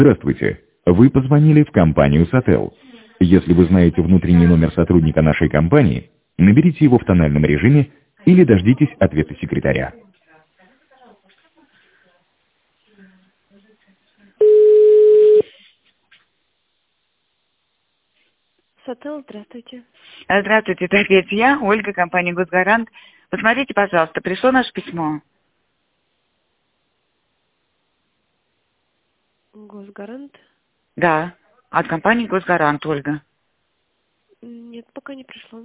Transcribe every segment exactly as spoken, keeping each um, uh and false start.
Здравствуйте. Вы позвонили в компанию Сотел. Если вы знаете внутренний номер сотрудника нашей компании, наберите его в тональном режиме или дождитесь ответа секретаря. Сотел, здравствуйте. Э, Здравствуйте, это опять я, Ольга, компания «Госгарант». Посмотрите, пожалуйста, пришло наше письмо. Госгарант? Да, от компании «Госгарант», Ольга. Нет, пока не пришло.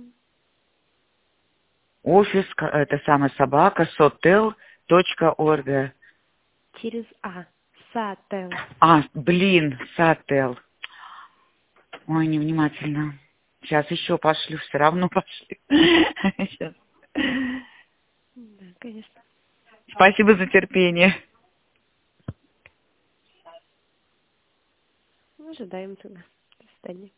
Офис, ка- это самая собака, sotel точка org. Через А. Сател. А, блин, Сател. Ой, невнимательно. Сейчас еще пошлю, все равно пошлю. Щас. Да, конечно. Спасибо за терпение. Ожидаем тогда. До свидания.